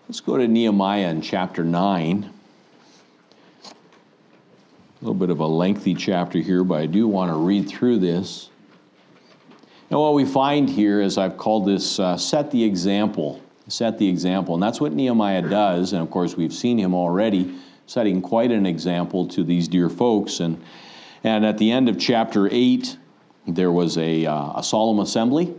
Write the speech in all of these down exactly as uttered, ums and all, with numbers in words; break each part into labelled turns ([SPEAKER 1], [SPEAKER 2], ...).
[SPEAKER 1] Let's go to Nehemiah in chapter nine. A little bit of a lengthy chapter here, but I do want to read through this. And what we find here is I've called this uh, set the example. Set the example. And that's what Nehemiah does. And of course, we've seen him already setting quite an example to these dear folks. And, and at the end of chapter eight, there was a, uh, a solemn assembly.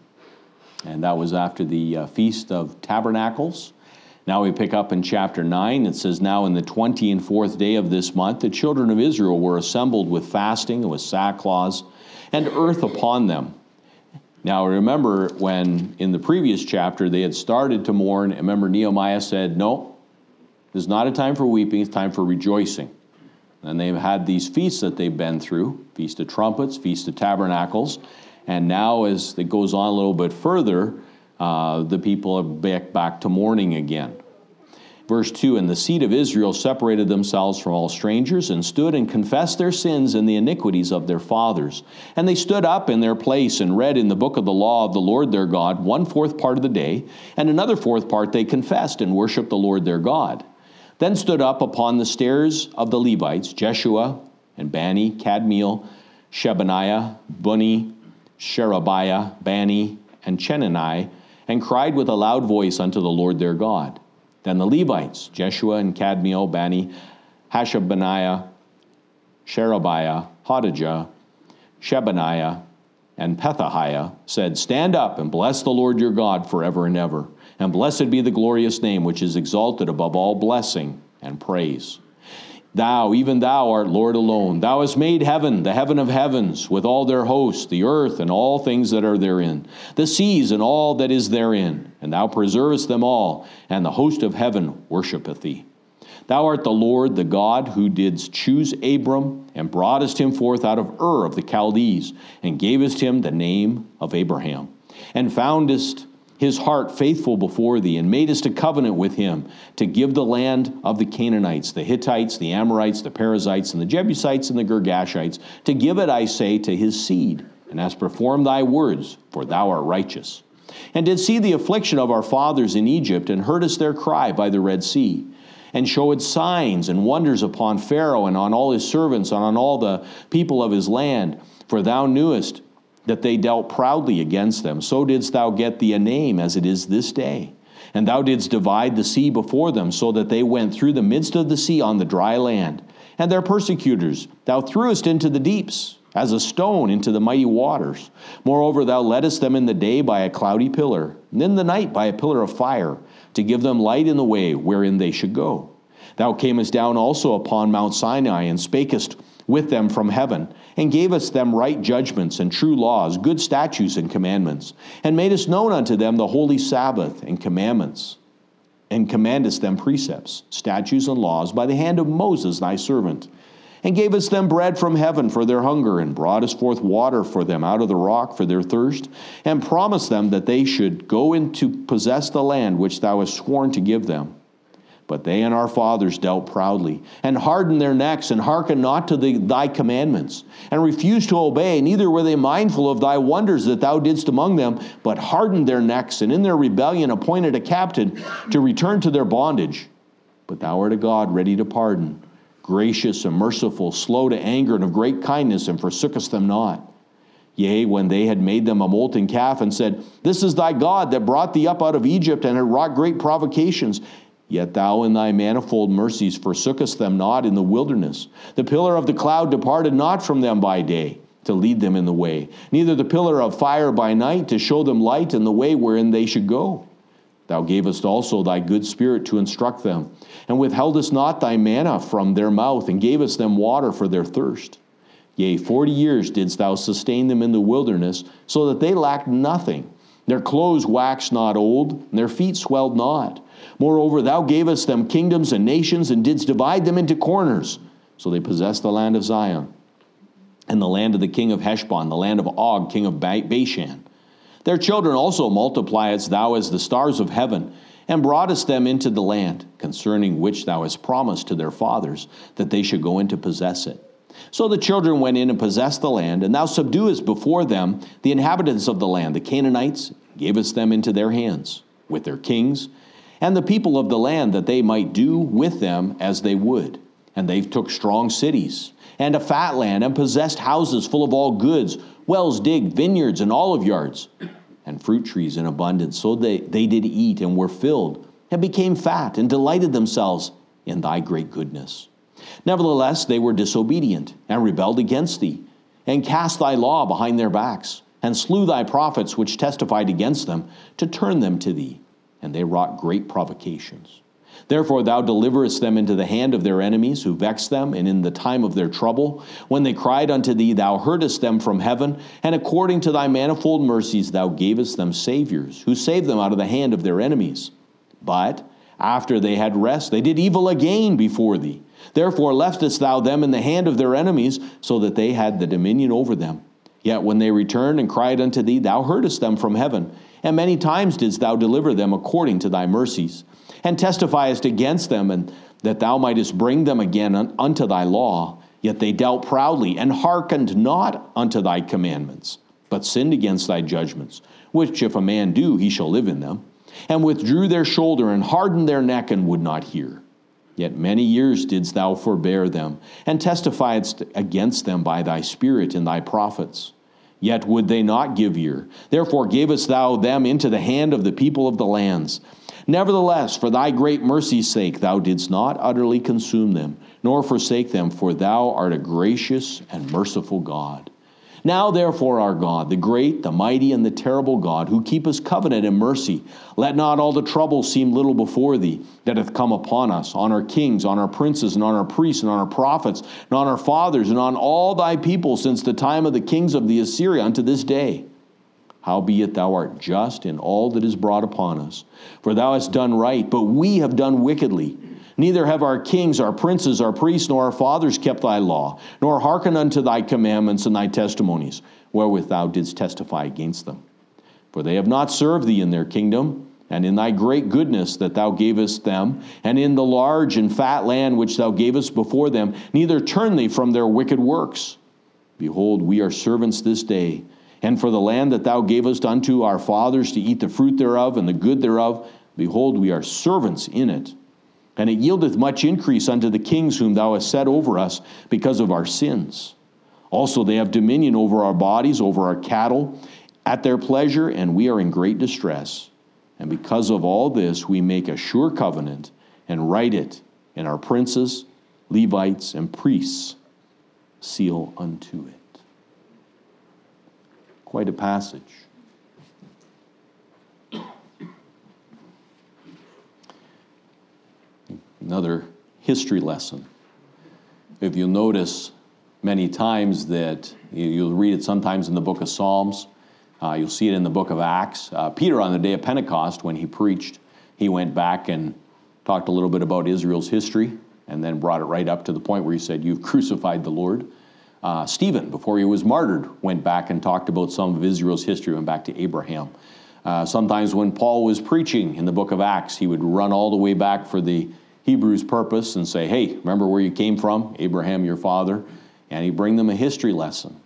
[SPEAKER 1] And that was after the uh, Feast of Tabernacles. Now we pick up in chapter nine. It says, now in the twenty and fourth day of this month, the children of Israel were assembled with fasting and with sackcloths and earth upon them. Now remember, when in the previous chapter they had started to mourn, remember Nehemiah said, no, this is not a time for weeping, it's time for rejoicing. And they've had these feasts that they've been through, Feast of Trumpets, Feast of Tabernacles, and now as it goes on a little bit further, Uh, the people are back, back to mourning again. Verse two, and the seed of Israel separated themselves from all strangers and stood and confessed their sins and the iniquities of their fathers. And they stood up in their place and read in the book of the law of the Lord their God one fourth part of the day, and another fourth part they confessed and worshiped the Lord their God. Then stood up upon the stairs of the Levites, Jeshua and Bani, Kadmiel, Shebaniah, Bunni, Sherebiah, Bani, and Chenani, and cried with a loud voice unto the Lord their God. Then the Levites, Jeshua and Kadmiel, Bani, Hashabaniah, Sherebiah, Hodijah, Shebaniah, and Pethahiah, said, stand up and bless the Lord your God forever and ever. And blessed be the glorious name which is exalted above all blessing and praise. Thou, even thou, art Lord alone. Thou hast made heaven, the heaven of heavens, with all their hosts, the earth and all things that are therein, the seas and all that is therein. And thou preservest them all, and the host of heaven worshipeth thee. Thou art the Lord, the God, who didst choose Abram, and broughtest him forth out of Ur of the Chaldees, and gavest him the name of Abraham, and foundest his heart faithful before thee, and madest a covenant with him to give the land of the Canaanites, the Hittites, the Amorites, the Perizzites, and the Jebusites, and the Girgashites, to give it, I say, to his seed, and hast performed thy words, for thou art righteous. And did see the affliction of our fathers in Egypt, and heardest their cry by the Red Sea, and showed signs and wonders upon Pharaoh, and on all his servants, and on all the people of his land, for thou knewest that they dealt proudly against them. So didst thou get thee a name as it is this day. And thou didst divide the sea before them, so that they went through the midst of the sea on the dry land. And their persecutors thou threwest into the deeps, as a stone into the mighty waters. Moreover, thou leddest them in the day by a cloudy pillar, and in the night by a pillar of fire, to give them light in the way wherein they should go. Thou camest down also upon Mount Sinai, and spakest with them from heaven, and gavest them right judgments and true laws, good statutes and commandments, and madest known unto them the holy Sabbath and commandments, and commandest them precepts, statutes, and laws by the hand of Moses thy servant, and gavest them bread from heaven for their hunger, and broughtest forth water for them out of the rock for their thirst, and promised them that they should go in to possess the land which thou hast sworn to give them. But they and our fathers dealt proudly, and hardened their necks, and hearkened not to the, thy commandments, and refused to obey, neither were they mindful of thy wonders that thou didst among them, but hardened their necks, and in their rebellion appointed a captain to return to their bondage. But thou art a God ready to pardon, gracious and merciful, slow to anger, and of great kindness, and forsookest them not. Yea, when they had made them a molten calf, and said, this is thy God that brought thee up out of Egypt, and had wrought great provocations, yet thou in thy manifold mercies forsookest them not in the wilderness. The pillar of the cloud departed not from them by day, to lead them in the way, neither the pillar of fire by night, to show them light in the way wherein they should go. Thou gavest also thy good spirit to instruct them, and withheldest not thy manna from their mouth, and gavest them water for their thirst. Yea, forty years didst thou sustain them in the wilderness, so that they lacked nothing. Their clothes waxed not old, and their feet swelled not. Moreover, thou gavest them kingdoms and nations, and didst divide them into corners. So they possessed the land of Zion, and the land of the king of Heshbon, the land of Og, king of Bashan. Their children also multipliedst thou as the stars of heaven, and broughtest them into the land, concerning which thou hast promised to their fathers, that they should go in to possess it. So the children went in and possessed the land, and thou subduest before them the inhabitants of the land, the Canaanites, gavest them into their hands, with their kings, and the people of the land, that they might do with them as they would. And they took strong cities, and a fat land, and possessed houses full of all goods, wells digged, vineyards, and olive yards, and fruit trees in abundance. So they, they did eat, and were filled, and became fat, and delighted themselves in thy great goodness. Nevertheless, they were disobedient, and rebelled against thee, and cast thy law behind their backs, and slew thy prophets which testified against them, to turn them to thee. And they wrought great provocations. Therefore thou deliverest them into the hand of their enemies, who vexed them, and in the time of their trouble, when they cried unto thee, thou heardest them from heaven, and according to thy manifold mercies thou gavest them saviors, who saved them out of the hand of their enemies. But after they had rest, they did evil again before thee. Therefore leftest thou them in the hand of their enemies, so that they had the dominion over them. Yet when they returned and cried unto thee, thou heardest them from heaven, and many times didst thou deliver them according to thy mercies, and testifiest against them, and that thou mightest bring them again un- unto thy law. Yet they dealt proudly, and hearkened not unto thy commandments, but sinned against thy judgments, which if a man do, he shall live in them, and withdrew their shoulder, and hardened their neck, and would not hear. Yet many years didst thou forbear them, and testifiedst against them by thy Spirit and thy prophets. Yet would they not give ear. Therefore gavest thou them into the hand of the people of the lands. Nevertheless, for thy great mercy's sake, thou didst not utterly consume them, nor forsake them, for thou art a gracious and merciful God. Now therefore, our God, the great, the mighty, and the terrible God, who keepest covenant and mercy, let not all the trouble seem little before thee that hath come upon us, on our kings, on our princes, and on our priests, and on our prophets, and on our fathers, and on all thy people since the time of the kings of the Assyria unto this day. Howbeit thou art just in all that is brought upon us. For thou hast done right, but we have done wickedly. Neither have our kings, our princes, our priests, nor our fathers kept thy law, nor hearkened unto thy commandments and thy testimonies, wherewith thou didst testify against them. For they have not served thee in their kingdom, and in thy great goodness that thou gavest them, and in the large and fat land which thou gavest before them, neither turn thee from their wicked works. Behold, we are servants this day, and for the land that thou gavest unto our fathers to eat the fruit thereof and the good thereof, behold, we are servants in it. And it yieldeth much increase unto the kings whom thou hast set over us because of our sins. Also they have dominion over our bodies, over our cattle, at their pleasure, and we are in great distress. And because of all this, we make a sure covenant and write it, and our princes, Levites, and priests seal unto it. Quite a passage. Another history lesson. If you'll notice many times that you'll read it sometimes in the book of Psalms, uh, you'll see it in the book of Acts. Uh, Peter, on the day of Pentecost, when he preached, he went back and talked a little bit about Israel's history, and then brought it right up to the point where he said, you've crucified the Lord. Uh, Stephen, before he was martyred, went back and talked about some of Israel's history, went back to Abraham. Uh, sometimes when Paul was preaching in the book of Acts, he would run all the way back for the Hebrews' purpose and say, hey, remember where you came from, Abraham, your father, and he'd bring them a history lesson.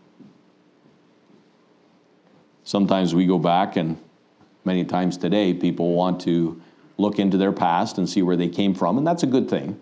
[SPEAKER 1] Sometimes we go back, and many times today, people want to look into their past and see where they came from, and that's a good thing.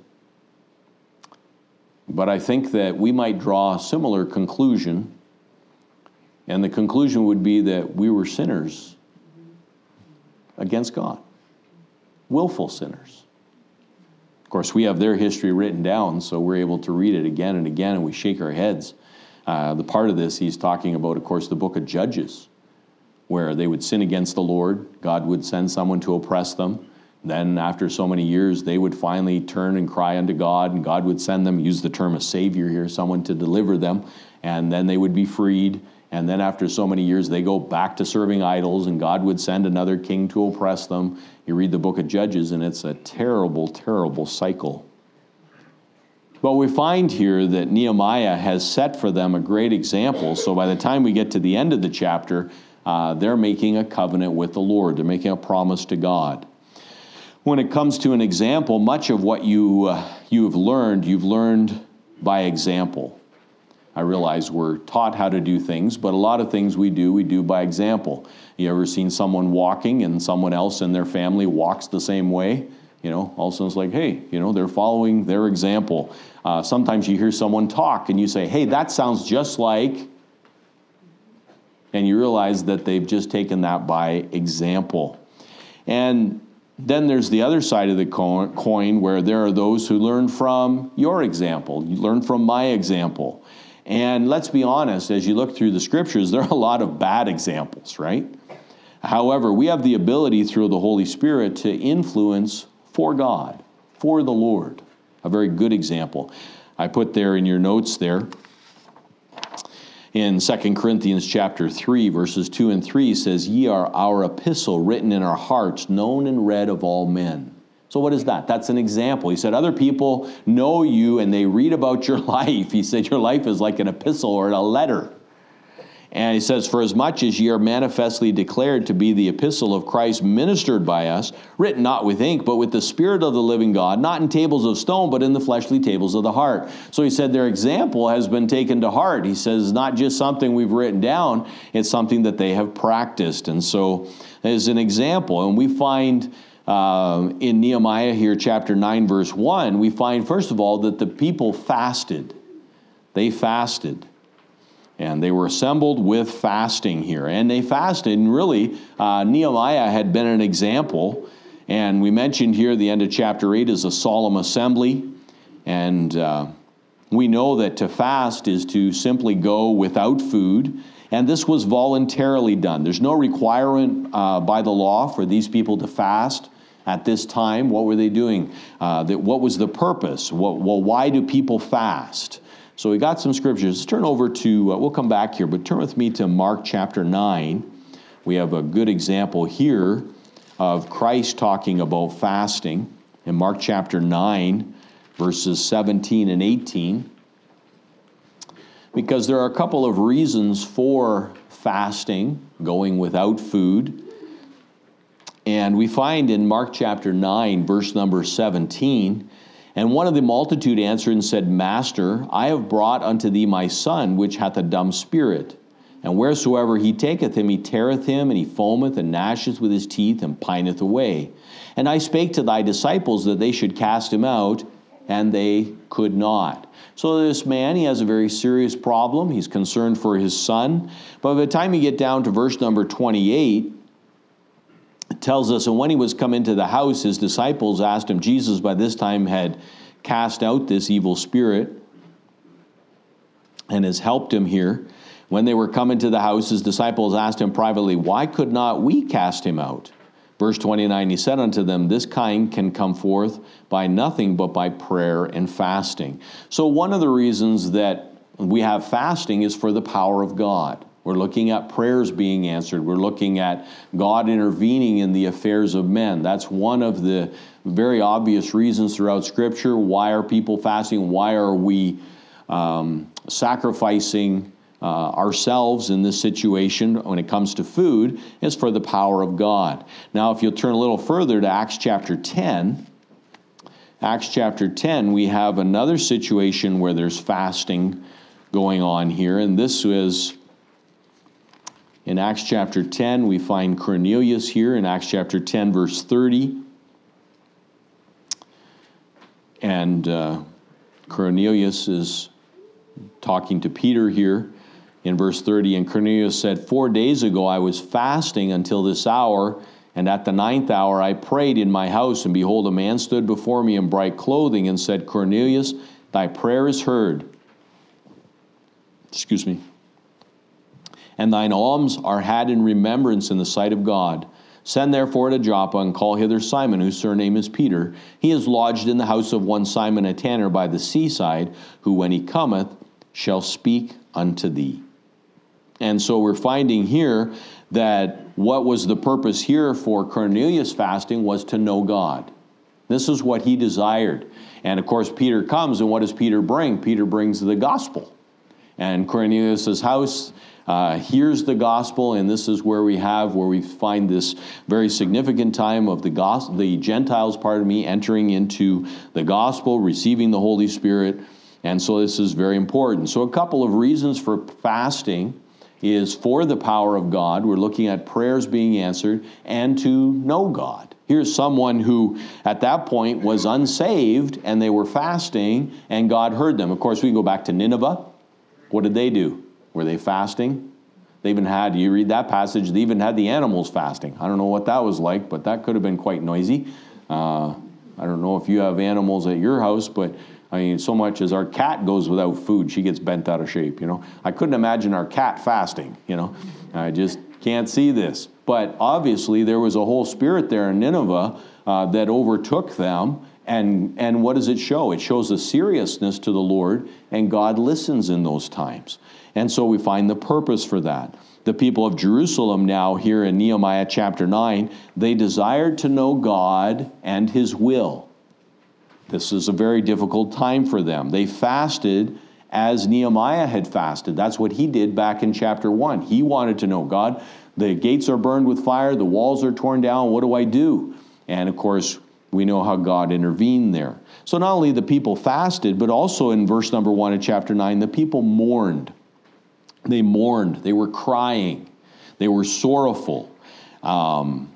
[SPEAKER 1] But I think that we might draw a similar conclusion, and the conclusion would be that we were sinners against God, willful sinners. Of course, we have their history written down, so we're able to read it again and again, and we shake our heads. Uh, the part of this he's talking about, of course, the book of Judges, where they would sin against the Lord. God would send someone to oppress them. Then after so many years, they would finally turn and cry unto God, and God would send them, use the term a savior here, someone to deliver them, and then they would be freed. And then after so many years, they go back to serving idols, and God would send another king to oppress them. You read the book of Judges, and it's a terrible, terrible cycle. But we find here that Nehemiah has set for them a great example. So by the time we get to the end of the chapter, uh, they're making a covenant with the Lord. They're making a promise to God. When it comes to an example, much of what you uh, you have learned, you've learned by example. I realize we're taught how to do things, but a lot of things we do, we do by example. You ever seen someone walking and someone else in their family walks the same way? You know, all of a sudden it's like, hey, you know, they're following their example. Uh, sometimes you hear someone talk and you say, hey, that sounds just like, and you realize that they've just taken that by example. And then there's the other side of the coin where there are those who learn from your example. You learn from my example. And let's be honest, as you look through the scriptures, there are a lot of bad examples, right? However, we have the ability through the Holy Spirit to influence for God, for the Lord. A very good example. I put there in your notes there, in Second Corinthians chapter three, verses two and three says, ye are our epistle written in our hearts, known and read of all men. So what is that? That's an example. He said other people know you and they read about your life. He said your life is like an epistle or a letter. And he says, for as much as ye are manifestly declared to be the epistle of Christ ministered by us, written not with ink, but with the Spirit of the living God, not in tables of stone, but in the fleshly tables of the heart. So he said their example has been taken to heart. He says it's not just something we've written down, it's something that they have practiced. And so as an example, and we find uh, in Nehemiah here, chapter nine, verse one, we find, first of all, that the people fasted. They fasted. And they were assembled with fasting here. And they fasted, and really, uh, Nehemiah had been an example. And we mentioned here the end of chapter eight is a solemn assembly. And uh, we know that to fast is to simply go without food. And this was voluntarily done. There's no requirement uh, by the law for these people to fast at this time. What were they doing? Uh, that, what was the purpose? What, well, why do people fast? So we got some scriptures. Let's turn over to, uh, we'll come back here, but turn with me to Mark chapter nine. We have a good example here of Christ talking about fasting in Mark chapter nine, verses seventeen and eighteen. Because there are a couple of reasons for fasting, going without food. And we find in Mark chapter nine, verse number seventeen, and one of the multitude answered and said, Master, I have brought unto thee my son, which hath a dumb spirit. And wheresoever he taketh him, he teareth him, and he foameth, and gnasheth with his teeth, and pineth away. And I spake to thy disciples that they should cast him out, and they could not. So this man, he has a very serious problem. He's concerned for his son. But by the time you get down to verse number twenty-eight, it tells us, and when he was come into the house, his disciples asked him, Jesus by this time had cast out this evil spirit and has helped him here. When they were come into the house, his disciples asked him privately, why could not we cast him out? Verse twenty-nine, he said unto them, this kind can come forth by nothing but by prayer and fasting. So one of the reasons that we have fasting is for the power of God. We're looking at prayers being answered. We're looking at God intervening in the affairs of men. That's one of the very obvious reasons throughout Scripture. Why are people fasting? Why are we um, sacrificing uh, ourselves in this situation when it comes to food? It's for the power of God. Now, if you'll turn a little further to Acts chapter ten, Acts chapter ten, we have another situation where there's fasting going on here, and this is in Acts chapter ten. We find Cornelius here in Acts chapter ten, verse thirty. And uh, Cornelius is talking to Peter here in verse thirty. And Cornelius said, Four days ago I was fasting until this hour, and at the ninth hour I prayed in my house, and behold, a man stood before me in bright clothing and said, Cornelius, thy prayer is heard. Excuse me. And thine alms are had in remembrance in the sight of God. Send therefore to Joppa, and call hither Simon, whose surname is Peter. He is lodged in the house of one Simon a tanner by the seaside, who when he cometh shall speak unto thee. And so we're finding here that what was the purpose here for Cornelius fasting was to know God. This is what he desired. And of course Peter comes, and what does Peter bring? Peter brings the gospel. And Cornelius' house Uh, here's the gospel, and this is where we have, where we find this very significant time of the gospel, the Gentiles, pardon me, entering into the gospel, receiving the Holy Spirit. And so this is very important. So a couple of reasons for fasting is for the power of God. We're looking at prayers being answered and to know God. Here's someone who at that point was unsaved and they were fasting and God heard them. Of course, we go back to Nineveh. What did they do? Were they fasting? They even had, you read that passage, they even had the animals fasting. I don't know what that was like, but that could have been quite noisy. Uh, I don't know if you have animals at your house, but I mean, so much as our cat goes without food, she gets bent out of shape, you know. I couldn't imagine our cat fasting, you know. I just can't see this. But obviously there was a whole spirit there in Nineveh uh, that overtook them. And, and what does it show? It shows a seriousness to the Lord, and God listens in those times. And so we find the purpose for that. The people of Jerusalem now here in Nehemiah chapter nine, they desired to know God and his will. This is a very difficult time for them. They fasted as Nehemiah had fasted. That's what he did back in chapter one. He wanted to know God. The gates are burned with fire. The walls are torn down. What do I do? And of course, we know how God intervened there. So not only the people fasted, but also in verse number one of chapter nine, the people mourned. They mourned. They were crying. They were sorrowful. Um,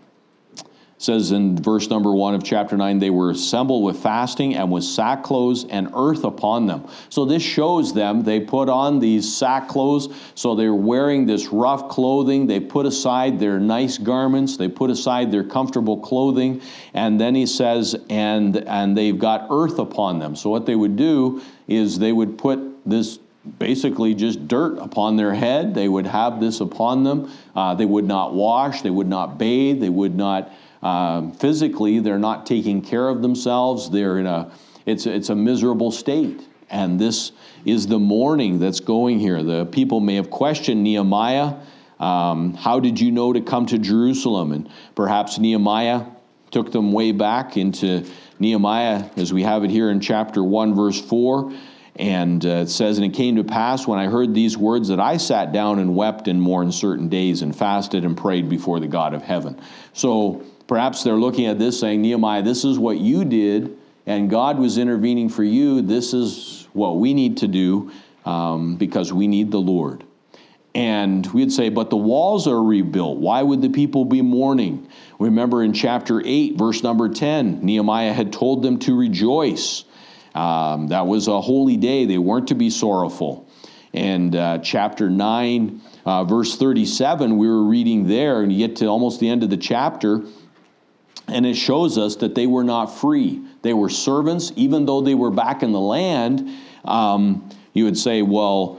[SPEAKER 1] says in verse number one of chapter nine, they were assembled with fasting and with sackcloths and earth upon them. So this shows them, they put on these sackcloths, so they're wearing this rough clothing. They put aside their nice garments. They put aside their comfortable clothing. And then he says, and, and they've got earth upon them. So what they would do is they would put this basically just dirt upon their head. They would have this upon them. Uh, they would not wash. They would not bathe. They would not Um, physically, they're not taking care of themselves. They're in a, it's, it's a miserable state. And this is the mourning that's going here. The people may have questioned Nehemiah. Um, how did you know to come to Jerusalem? And perhaps Nehemiah took them way back into Nehemiah, as we have it here in chapter one, verse four. And uh, it says, and it came to pass when I heard these words that I sat down and wept and mourned certain days and fasted and prayed before the God of heaven. So perhaps they're looking at this saying, Nehemiah, this is what you did, and God was intervening for you. This is what we need to do um, because we need the Lord. And we'd say, but the walls are rebuilt. Why would the people be mourning? Remember in chapter eight, verse number ten, Nehemiah had told them to rejoice. Um, that was a holy day. They weren't to be sorrowful. And uh, chapter nine, uh, verse thirty-seven, we were reading there, and you get to almost the end of the chapter, and it shows us that they were not free. They were servants, even though they were back in the land. Um, you would say, well,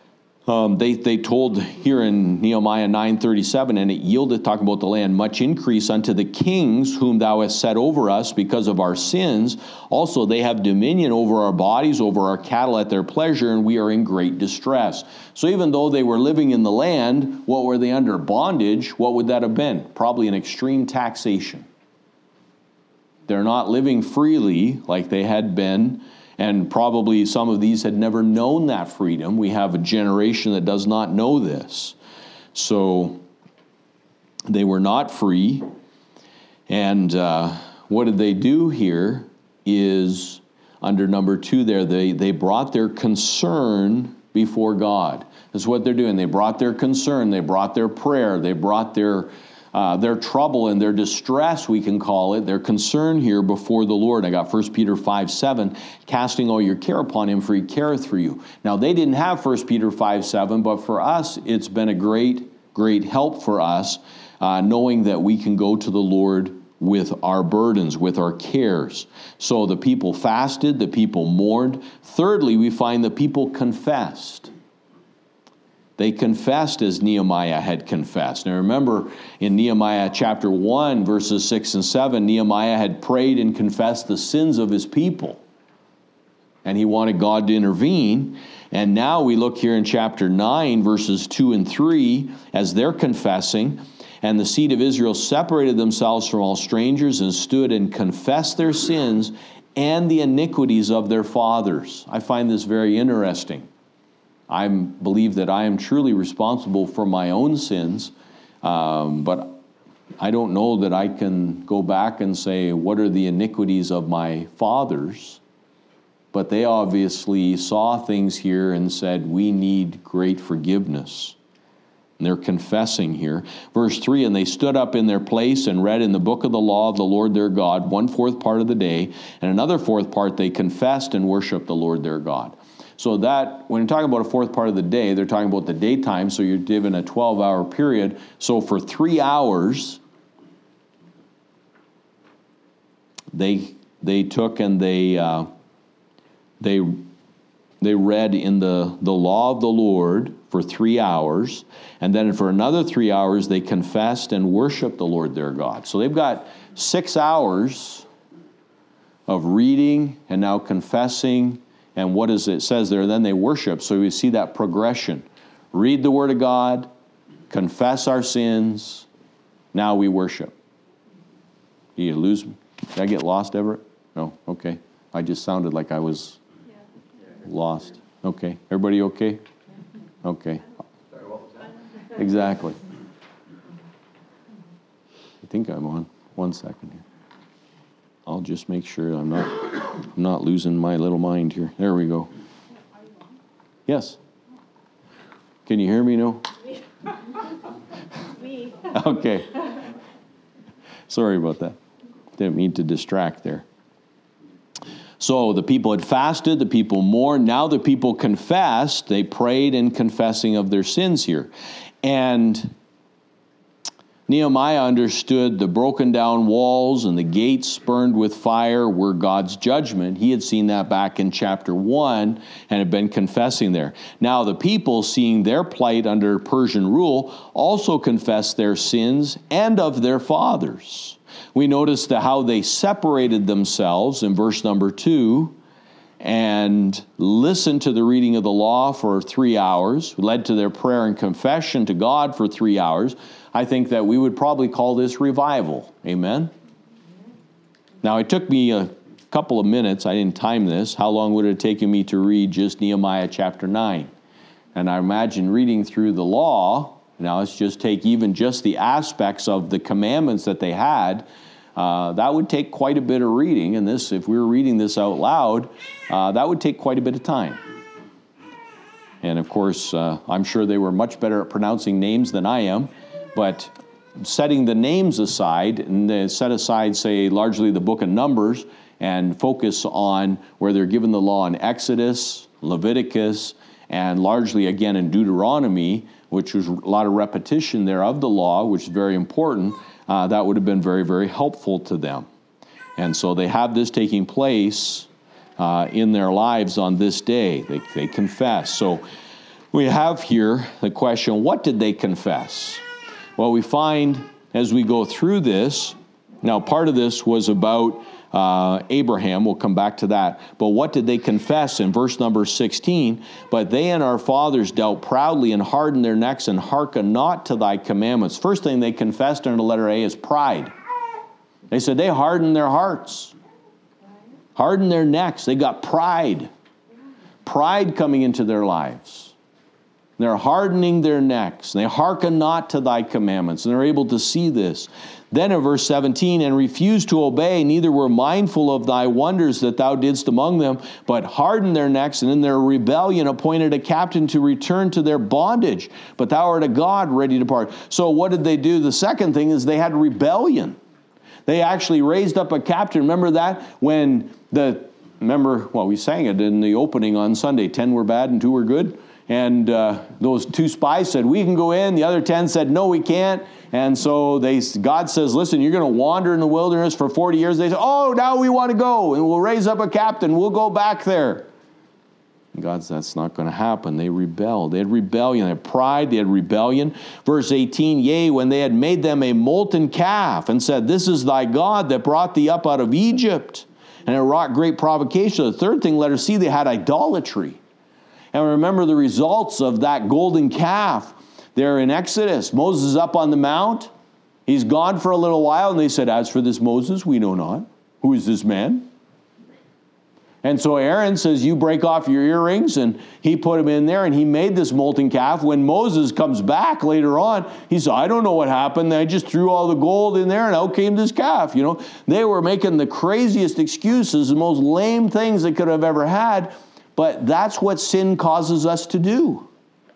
[SPEAKER 1] um, they, they told here in Nehemiah nine thirty-seven, and it yielded, talking about the land, much increase unto the kings whom thou hast set over us because of our sins. Also they have dominion over our bodies, over our cattle at their pleasure, and we are in great distress. So even though they were living in the land, what were they under? Bondage. What would that have been? Probably an extreme taxation. They're not living freely like they had been, and probably some of these had never known that freedom. We have a generation that does not know this. So they were not free. And uh, what did they do here is, under number two there, they, they brought their concern before God. That's what they're doing. They brought their concern, they brought their prayer, they brought their Uh, their trouble and their distress, we can call it, their concern here before the Lord. I got First Peter five seven, casting all your care upon him, for he careth for you. Now, they didn't have First Peter five seven, but for us, it's been a great, great help for us, uh, knowing that we can go to the Lord with our burdens, with our cares. So the people fasted, the people mourned. Thirdly, we find the people confessed. They confessed as Nehemiah had confessed. Now remember, in Nehemiah chapter one, verses six and seven, Nehemiah had prayed and confessed the sins of his people. And he wanted God to intervene. And now we look here in chapter nine, verses two and three, as they're confessing. And the seed of Israel separated themselves from all strangers and stood and confessed their sins and the iniquities of their fathers. I find this very interesting. I believe that I am truly responsible for my own sins, um, but I don't know that I can go back and say, what are the iniquities of my fathers? but they obviously saw things here and said, we need great forgiveness. And they're confessing here. Verse three, and they stood up in their place and read in the book of the law of the Lord their God, one fourth part of the day, and another fourth part they confessed and worshiped the Lord their God. So that, when you're talking about a fourth part of the day, they're talking about the daytime, so you're given a twelve-hour period. So for three hours, they they took and they uh, they they read in the, the law of the Lord for three hours, and then for another three hours they confessed and worshiped the Lord their God. So they've got six hours of reading and now confessing, and what is it says there? Then they worship. So we see that progression. Read the Word of God, confess our sins, now we worship. Did you lose me? Did I get lost, Everett? No? Okay. I just sounded like I was lost. Okay. Everybody okay? Okay. Exactly. I think I'm on. One second here. I'll just make sure I'm not I'm not losing my little mind here. There we go. Yes. Can you hear me now? Okay. Sorry about that. Didn't mean to distract there. So the people had fasted, the people mourned, now the people confessed, they prayed in confessing of their sins here. And Nehemiah understood the broken down walls and the gates burned with fire were God's judgment. He had seen that back in chapter one and had been confessing there. Now the people, seeing their plight under Persian rule, also confessed their sins and of their fathers. We notice the, how they separated themselves in verse number two and listened to the reading of the law for three hours, led to their prayer and confession to God for three hours. I think that we would probably call this revival. Amen? Now, it took me a couple of minutes. I didn't time this. How long would it have taken me to read just Nehemiah chapter nine? And I imagine reading through the law. Now, let's just take even just the aspects of the commandments that they had. Uh, that would take quite a bit of reading. And this, if we were reading this out loud, uh, that would take quite a bit of time. And of course, uh, I'm sure they were much better at pronouncing names than I am. But setting the names aside, and they set aside, say, largely the book of Numbers, and focus on where they're given the law in Exodus, Leviticus, and largely again in Deuteronomy, which was a lot of repetition there of the law, which is very important, uh, that would have been very, very helpful to them. And so they have this taking place uh, in their lives on this day. They, they confess. So we have here the question, what did they confess? Well, we find as we go through this, now part of this was about Uh, Abraham, we'll come back to that. But what did they confess in verse number sixteen? But they and our fathers dealt proudly and hardened their necks and hearkened not to thy commandments. First thing they confessed under letter A is pride. They said they hardened their hearts, hardened their necks. They got pride, pride coming into their lives. They're hardening their necks. They hearken not to thy commandments. And they're able to see this. Then in verse seventeen, and refused to obey, neither were mindful of thy wonders that thou didst among them, but hardened their necks, and in their rebellion appointed a captain to return to their bondage. But thou art a God ready to depart. So what did they do? The second thing is they had rebellion. They actually raised up a captain. Remember that? When the, remember, well, we sang it in the opening on Sunday. Ten were bad and two were good. And uh, those two spies said, we can go in. The other ten said, no, we can't. And so they, God says, listen, you're going to wander in the wilderness for forty years. They say, oh, now we want to go. And we'll raise up a captain. We'll go back there. And God said, that's not going to happen. They rebelled. They had rebellion. They had pride. They had rebellion. Verse eighteen, yea, when they had made them a molten calf and said, this is thy God that brought thee up out of Egypt. And it wrought great provocation. The third thing, let us see, they had idolatry. And remember the results of that golden calf. They're in Exodus. Moses is up on the mount. He's gone for a little while. And they said, as for this Moses, we know not. Who is this man? And so Aaron says, you break off your earrings, and he put them in there, and he made this molten calf. When Moses comes back later on, he said, I don't know what happened. I just threw all the gold in there, and out came this calf. You know, they were making the craziest excuses, the most lame things they could have ever had, but that's what sin causes us to do.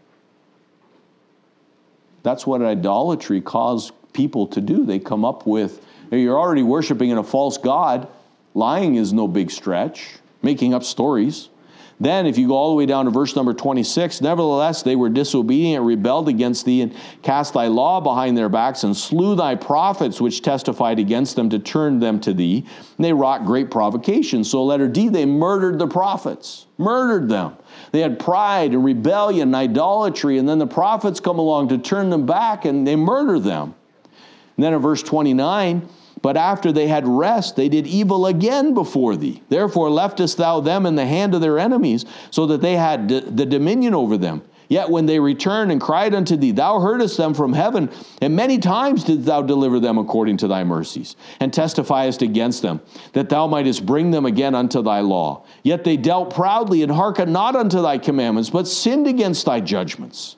[SPEAKER 1] That's what idolatry causes people to do. They come up with, you're already worshiping in a false god. Lying is no big stretch. Making up stories. Then if you go all the way down to verse number twenty-six, nevertheless they were disobedient, rebelled against thee, and cast thy law behind their backs, and slew thy prophets which testified against them to turn them to thee. And they wrought great provocation. So letter D, they murdered the prophets. Murdered them. They had pride and rebellion and idolatry, and then the prophets come along to turn them back, and they murder them. And then in verse twenty-nine, but after they had rest, they did evil again before thee. Therefore leftest thou them in the hand of their enemies, so that they had d- the dominion over them. Yet when they returned and cried unto thee, thou heardest them from heaven, and many times didst thou deliver them according to thy mercies, and testifiest against them, that thou mightest bring them again unto thy law. Yet they dealt proudly, and hearkened not unto thy commandments, but sinned against thy judgments.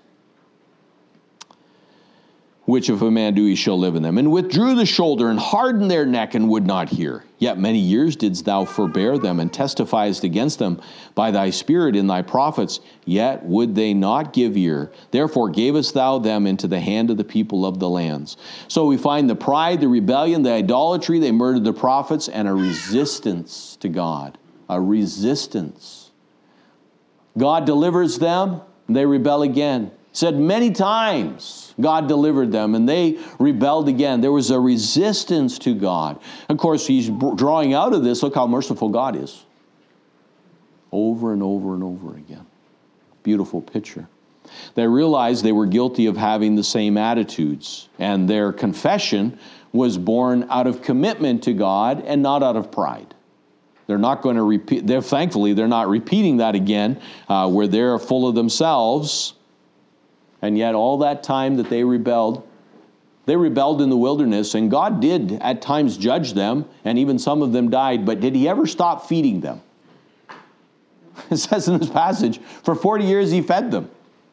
[SPEAKER 1] Which if a man do, he shall live in them. And withdrew the shoulder, and hardened their neck, and would not hear. Yet many years didst thou forbear them, and testifiest against them by thy spirit in thy prophets. Yet would they not give ear. Therefore gavest thou them into the hand of the people of the lands. So we find the pride, the rebellion, the idolatry. They murdered the prophets, and a resistance to God. A resistance. God delivers them, and they rebel again. Said many times God delivered them, and they rebelled again. There was a resistance to God. Of course, he's drawing out of this, look how merciful God is. Over and over and over again. Beautiful picture. They realized they were guilty of having the same attitudes, and their confession was born out of commitment to God and not out of pride. They're not going to repeat, they're, thankfully, they're not repeating that again, uh, where they're full of themselves. And yet all that time that they rebelled, they rebelled in the wilderness, and God did at times judge them, and even some of them died, but did he ever stop feeding them? It says in this passage, for forty years he fed them.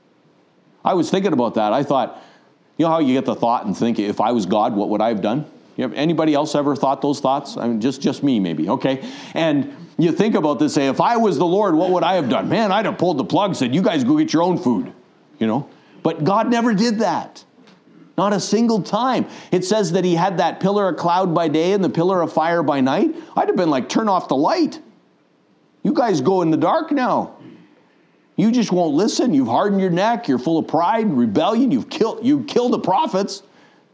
[SPEAKER 1] I was thinking about that. I thought, you know how you get the thought and think, if I was God, what would I have done? You have, anybody else ever thought those thoughts? I mean, just, just me maybe, okay? And you think about this, say, if I was the Lord, what would I have done? Man, I'd have pulled the plug, said, you guys go get your own food, you know? But God never did that. Not a single time. It says that he had that pillar of cloud by day and the pillar of fire by night. I'd have been like, turn off the light. You guys go in the dark now. You just won't listen. You've hardened your neck. You're full of pride and rebellion. You've killed, you've killed the prophets.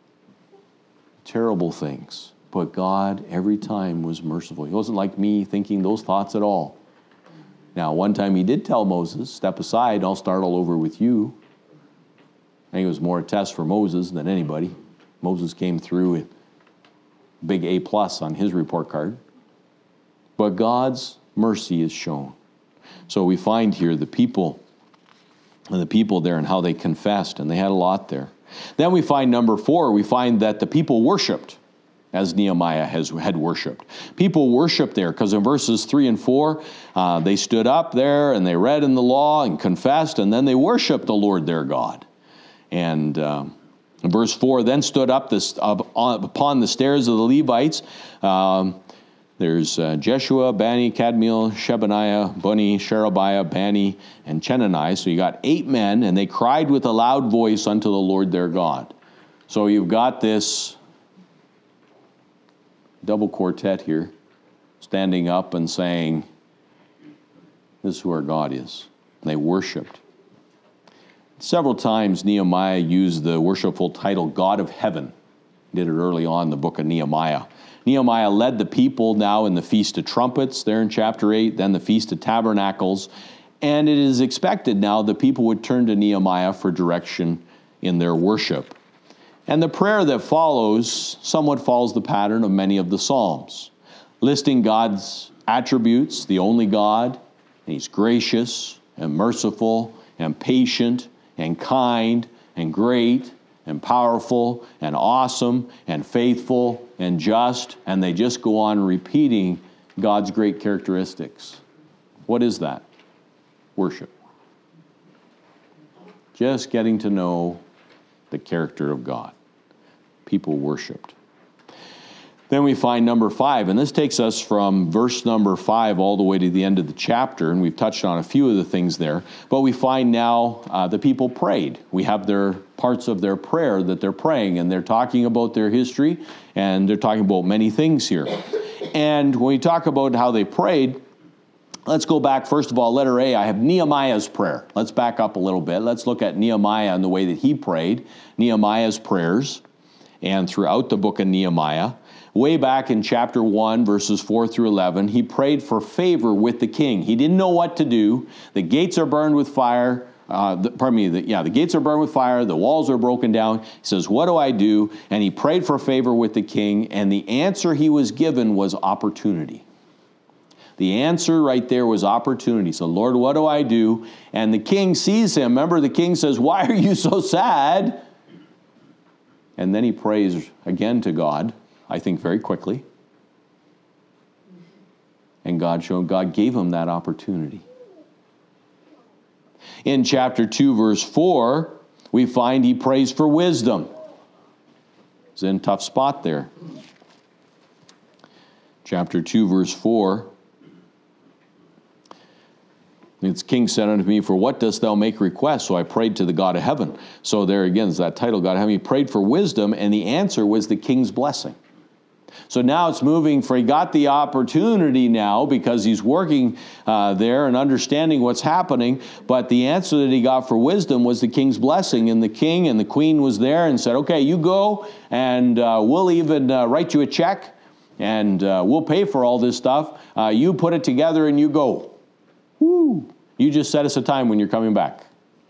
[SPEAKER 1] Terrible things. But God every time was merciful. He wasn't like me thinking those thoughts at all. Now, one time he did tell Moses, step aside, I'll start all over with you. I think it was more a test for Moses than anybody. Moses came through with big A plus on his report card. But God's mercy is shown. So we find here the people, and the people there and how they confessed, and they had a lot there. Then we find number four, we find that the people worshiped as Nehemiah has, had worshiped. People worshiped there because in verses three and four, uh, they stood up there and they read in the law and confessed, and then they worshiped the Lord their God. And um, in verse four, then stood up this, uh, upon the stairs of the Levites. Um, there's uh, Jeshua, Bani, Kadmiel, Shebaniah, Bunni, Sherebiah, Bani, and Chenani. So you got eight men, and they cried with a loud voice unto the Lord their God. So you've got this double quartet here, standing up and saying, this is who our God is. And they worshiped. Several times Nehemiah used the worshipful title God of Heaven. He did it early on in the book of Nehemiah. Nehemiah led the people now in the Feast of Trumpets there in chapter eight, then the Feast of Tabernacles. And it is expected now the people would turn to Nehemiah for direction in their worship. And the prayer that follows somewhat follows the pattern of many of the Psalms, listing God's attributes, the only God, and he's gracious and merciful and patient and kind and great and powerful and awesome and faithful and just, and they just go on repeating God's great characteristics. What is that? Worship. Just getting to know the character of God. People worshiped. Then we find number five, and this takes us from verse number five all the way to the end of the chapter, and we've touched on a few of the things there, but we find now uh, the people prayed. We have their parts of their prayer that they're praying, and they're talking about their history, and they're talking about many things here. And when we talk about how they prayed, let's go back, first of all, letter A, I have Nehemiah's prayer. Let's back up a little bit. Let's look at Nehemiah and the way that he prayed, Nehemiah's prayers, and throughout the book of Nehemiah. Way back in chapter one, verses four through eleven, he prayed for favor with the king. He didn't know what to do. The gates are burned with fire. Uh, the, pardon me, the, yeah, the gates are burned with fire. The walls are broken down. He says, what do I do? And he prayed for favor with the king, and the answer he was given was opportunity. The answer right there was opportunity. So, Lord, what do I do? And the king sees him. Remember, the king says, why are you so sad? And then he prays again to God, I think very quickly. And God showed, God gave him that opportunity. In chapter two, verse four, we find he prays for wisdom. He's in a tough spot there. Chapter two, verse four. Its king said unto me, for what dost thou make request? So I prayed to the God of heaven. So there again is that title, God of heaven. He prayed for wisdom, and the answer was the king's blessing. So now it's moving for, he got the opportunity now because he's working uh, there and understanding what's happening. But the answer that he got for wisdom was the king's blessing. And the king and the queen was there and said, okay, you go and uh, we'll even uh, write you a check and uh, we'll pay for all this stuff. Uh, you put it together and you go. Woo! You just set us a time when you're coming back.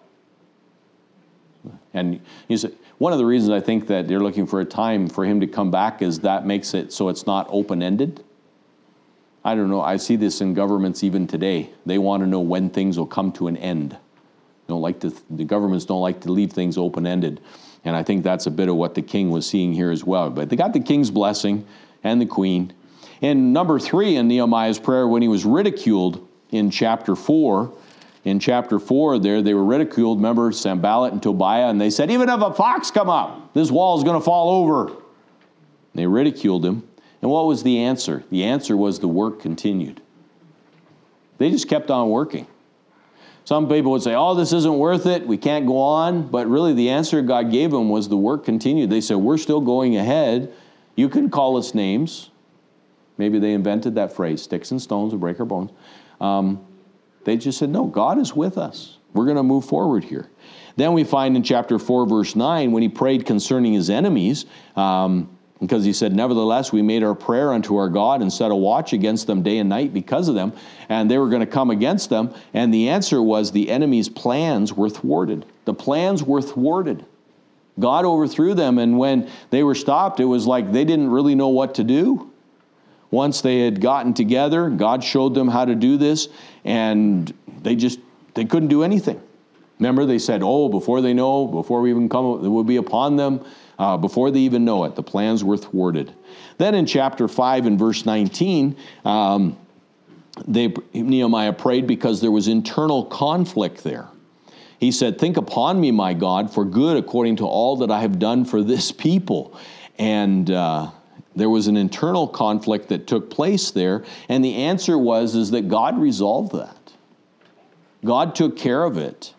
[SPEAKER 1] And he said, one of the reasons I think that they're looking for a time for him to come back is that makes it so it's not open-ended. I don't know. I see this in governments even today. They want to know when things will come to an end. They don't like to, the governments don't like to leave things open-ended. And I think that's a bit of what the king was seeing here as well. But they got the king's blessing and the queen. And number three in Nehemiah's prayer, when he was ridiculed in chapter four, in chapter four there, they were ridiculed, remember, Sanballat and Tobiah, and they said, even if a fox come up, this wall is going to fall over. And they ridiculed him. And what was the answer? The answer was the work continued. They just kept on working. Some people would say, oh, this isn't worth it, we can't go on. But really the answer God gave them was the work continued. They said, we're still going ahead. You can call us names. Maybe they invented that phrase, sticks and stones will break our bones. Um, they just said, no, God is with us. We're going to move forward here. Then we find in chapter four, verse nine, when he prayed concerning his enemies, um, because he said, nevertheless, we made our prayer unto our God and set a watch against them day and night because of them, and they were going to come against them. And the answer was the enemy's plans were thwarted. The plans were thwarted. God overthrew them, and when they were stopped, it was like they didn't really know what to do. Once they had gotten together, God showed them how to do this, and they just, they couldn't do anything. Remember, they said, oh, before they know, before we even come, it will be upon them, uh, before they even know it, the plans were thwarted. Then in chapter five and verse nineteen, um, they, Nehemiah prayed because there was internal conflict there. He said, think upon me, my God, for good according to all that I have done for this people. And uh, there was an internal conflict that took place there, and the answer was is that God resolved that. God took care of it.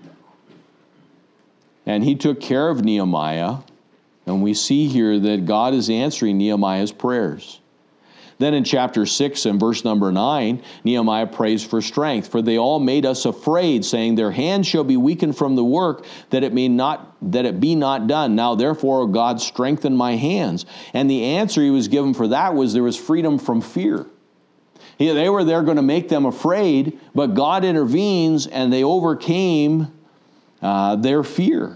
[SPEAKER 1] And he took care of Nehemiah, and we see here that God is answering Nehemiah's prayers. Then in chapter six and verse number nine, Nehemiah prays for strength. For they all made us afraid, saying, their hands shall be weakened from the work, that it may not, that it be not done. Now therefore, O God, strengthen my hands. And the answer he was given for that was there was freedom from fear. He, they were there going to make them afraid, but God intervenes and they overcame uh, their fear.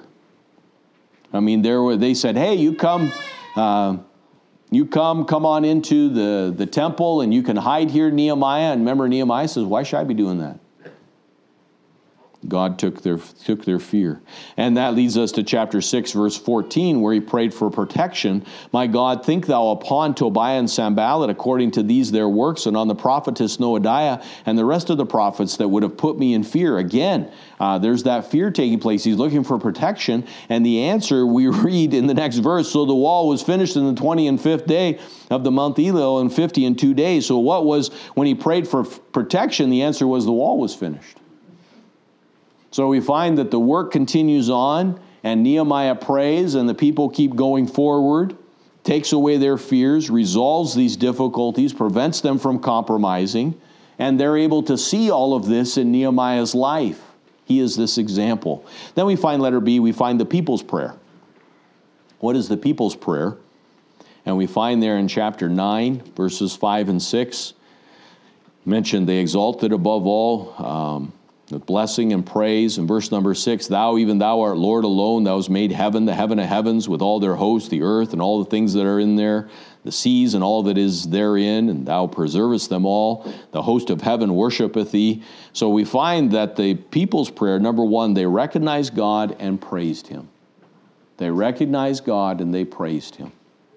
[SPEAKER 1] I mean, there were, they said, hey, you come... Uh, You come, come on into the, the temple and you can hide here, Nehemiah. And remember, Nehemiah says, why should I be doing that? God took their took their fear. And that leads us to chapter six, verse fourteen, where he prayed for protection. My God, think thou upon Tobiah and Sanballat according to these their works, and on the prophetess Noadiah and the rest of the prophets that would have put me in fear. Again, uh, there's that fear taking place. He's looking for protection. And the answer we read in the next verse, so the wall was finished in the twentieth and fifth day of the month Elul, and fifty and two days. So what was, when he prayed for protection, the answer was the wall was finished. So we find that the work continues on, and Nehemiah prays, and the people keep going forward, takes away their fears, resolves these difficulties, prevents them from compromising, and they're able to see all of this in Nehemiah's life. He is this example. Then we find letter B, we find the people's prayer. What is the people's prayer? And we find there in chapter nine, verses five and six, mentioned they exalted above all, um, the blessing and praise. In verse number six, thou, even thou art Lord alone, thou hast made heaven, the heaven of heavens, with all their hosts, the earth, and all the things that are in there, the seas, and all that is therein, and thou preservest them all. The host of heaven worshipeth thee. So we find that the people's prayer, number one, they recognized God and praised him. They recognized God and they praised him.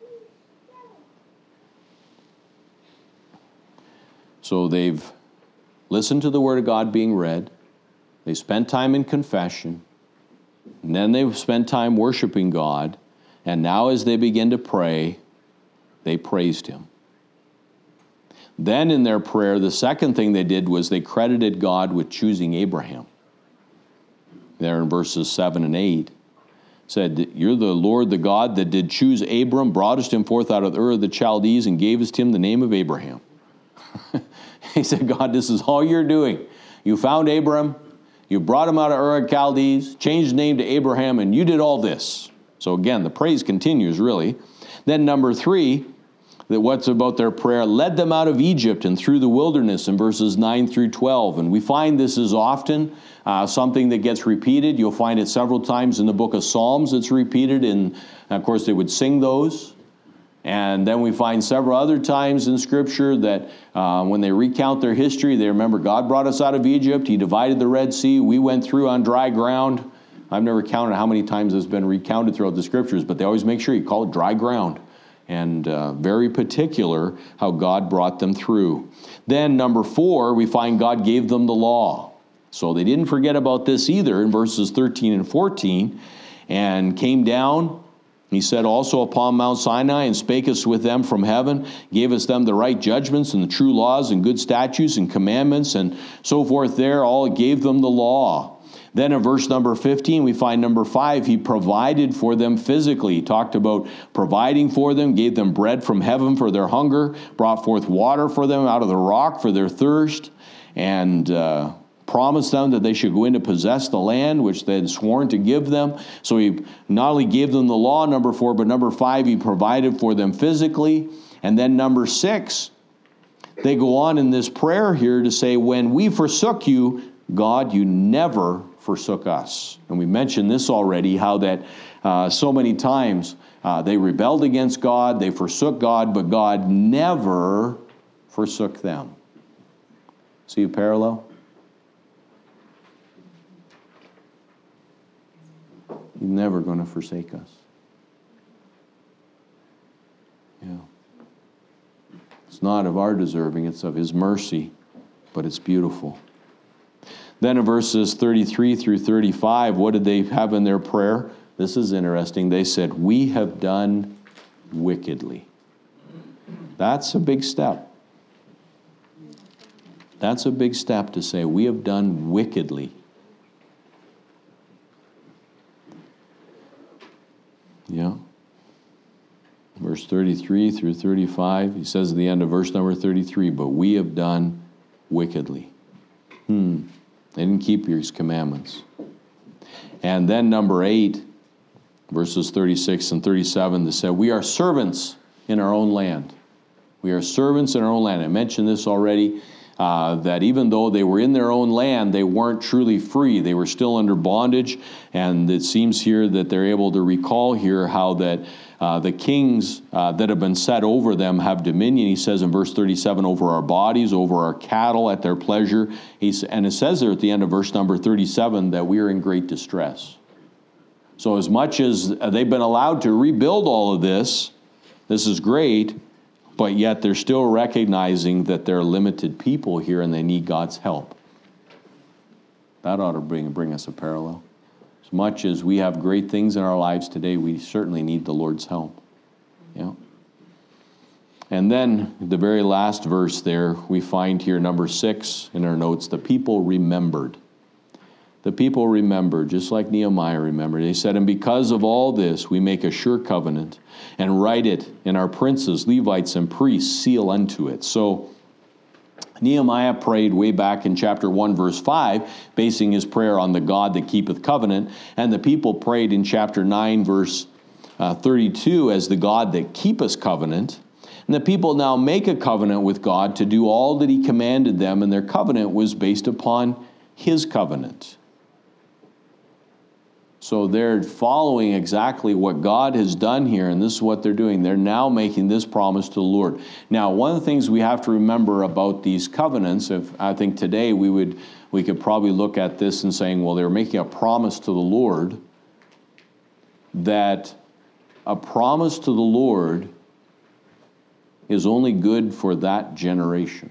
[SPEAKER 1] So they've listened to the word of God being read. They spent time in confession, and then they spent time worshiping God, and now as they begin to pray, they praised him. Then in their prayer, the second thing they did was they credited God with choosing Abraham. There in verses seven and eight, said, you're the Lord, the God that did choose Abram, broughtest him forth out of Ur of the Chaldees, and gavest him the name of Abraham. He said, God, this is all you're doing. You found Abram, you brought him out of Ur of Chaldees, changed his name to Abraham, and you did all this. So again, the praise continues, really. Then number three, that what's about their prayer, led them out of Egypt and through the wilderness in verses nine through twelve. And we find this is often uh, something that gets repeated. You'll find it several times in the book of Psalms. It's repeated, and of course they would sing those. And then we find several other times in Scripture that uh, when they recount their history, they remember God brought us out of Egypt. He divided the Red Sea. We went through on dry ground. I've never counted how many times it's been recounted throughout the Scriptures, but they always make sure you call it dry ground. And uh, very particular how God brought them through. Then number four, we find God gave them the law. So they didn't forget about this either in verses thirteen and fourteen. And came down, he said, also upon Mount Sinai, and spakest with them from heaven, gavest them the right judgments and the true laws and good statutes and commandments and so forth there. All gave them the law. Then in verse number fifteen, we find number five, he provided for them physically. He talked about providing for them, gave them bread from heaven for their hunger, brought forth water for them out of the rock for their thirst, and uh, promised them that they should go in to possess the land which they had sworn to give them. So he not only gave them the law, number four, but number five, he provided for them physically. And then number six, they go on in this prayer here to say, when we forsook you, God, you never forsook us. And we mentioned this already, how that uh, so many times uh, they rebelled against God, they forsook God, but God never forsook them. See a parallel? He's never going to forsake us. Yeah. It's not of our deserving, it's of his mercy, but it's beautiful. Then in verses thirty-three through thirty-five, what did they have in their prayer? This is interesting. They said, we have done wickedly. That's a big step. That's a big step to say, we have done wickedly. Yeah. Verse thirty-three through thirty-five, he says at the end of verse number thirty-three, but we have done wickedly. Hmm. They didn't keep his commandments. And then number eight, verses thirty-six and thirty-seven, they said, we are servants in our own land. We are servants in our own land. I mentioned this already, uh, that even though they were in their own land, they weren't truly free. They were still under bondage. And it seems here that they're able to recall here how that Uh, the kings uh, that have been set over them have dominion, he says in verse thirty-seven, over our bodies, over our cattle at their pleasure. He's, and it says there at the end of verse number thirty-seven that we are in great distress. So as much as they've been allowed to rebuild all of this, this is great, but yet they're still recognizing that they're limited people here and they need God's help. That ought to bring, bring us a parallel. As much as we have great things in our lives today, we certainly need the Lord's help. Yeah. And then the very last verse there, we find here, number six in our notes, the people remembered. The people remembered, just like Nehemiah remembered. They said, and because of all this, we make a sure covenant and write it, and our princes, Levites, and priests seal unto it. So Nehemiah prayed way back in chapter one, verse five, basing his prayer on the God that keepeth covenant. And the people prayed in chapter nine, verse uh, thirty-two, as the God that keepeth covenant. And the people now make a covenant with God to do all that he commanded them, and their covenant was based upon his covenant. So they're following exactly what God has done here, and this is what they're doing. They're now making this promise to the Lord. Now, one of the things we have to remember about these covenants, if I think today we would we could probably look at this and saying, well, they're making a promise to the Lord, that a promise to the Lord is only good for that generation.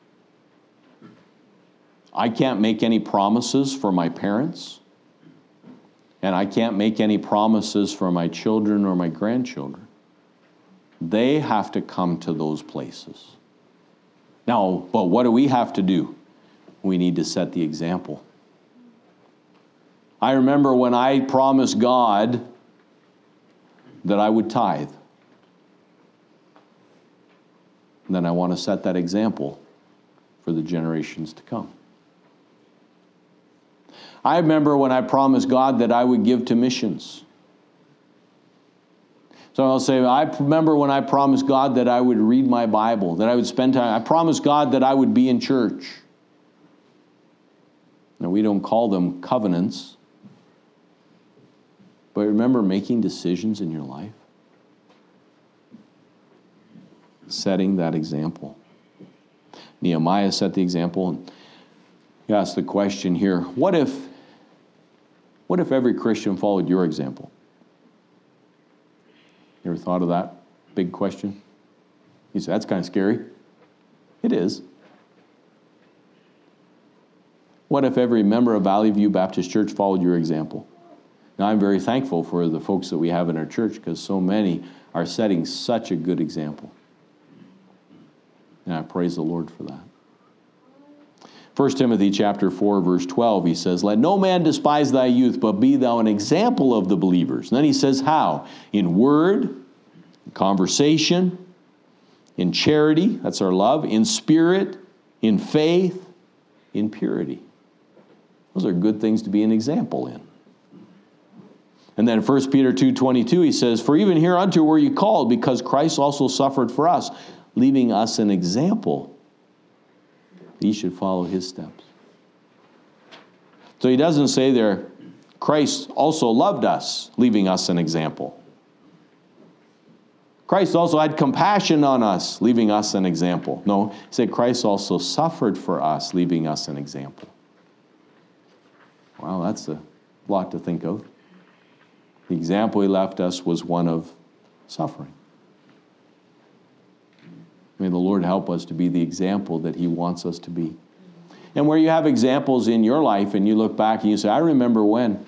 [SPEAKER 1] I can't make any promises for my parents. And I can't make any promises for my children or my grandchildren. They have to come to those places. Now, but what do we have to do? We need to set the example. I remember when I promised God that I would tithe. And then I want to set that example for the generations to come. I remember when I promised God that I would give to missions. So I'll say, I remember when I promised God that I would read my Bible, that I would spend time. I promised God that I would be in church. Now, we don't call them covenants, but remember making decisions in your life, setting that example. Nehemiah set the example, and he asked the question here, what if, what if every Christian followed your example? You ever thought of that big question? You say, that's kind of scary. It is. What if every member of Valley View Baptist Church followed your example? Now, I'm very thankful for the folks that we have in our church because so many are setting such a good example. And I praise the Lord for that. First Timothy chapter four, verse twelve, he says, let no man despise thy youth, but be thou an example of the believers. And then he says, how? In word, in conversation, in charity, that's our love, in spirit, in faith, in purity. Those are good things to be an example in. And then First Peter two twenty-two, he says, for even hereunto were you called, because Christ also suffered for us, leaving us an example. Ye should follow his steps. So he doesn't say there, Christ also loved us, leaving us an example. Christ also had compassion on us, leaving us an example. No, he said Christ also suffered for us, leaving us an example. Wow, that's a lot to think of. The example he left us was one of suffering. May the Lord help us to be the example that he wants us to be. And where you have examples in your life and you look back and you say, I remember when.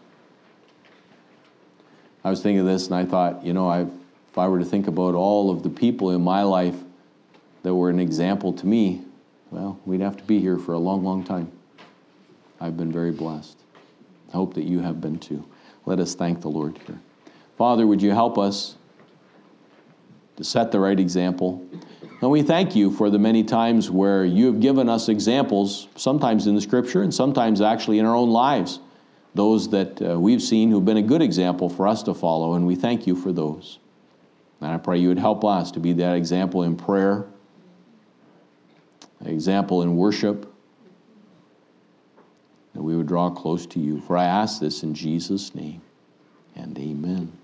[SPEAKER 1] I was thinking of this and I thought, you know, I've, if I were to think about all of the people in my life that were an example to me, well, we'd have to be here for a long, long time. I've been very blessed. I hope that you have been too. Let us thank the Lord here. Father, would you help us to set the right example? And we thank you for the many times where you have given us examples, sometimes in the Scripture and sometimes actually in our own lives, those that uh, we've seen who've been a good example for us to follow, and we thank you for those. And I pray you would help us to be that example in prayer, an example in worship, that we would draw close to you. For I ask this in Jesus' name, and amen.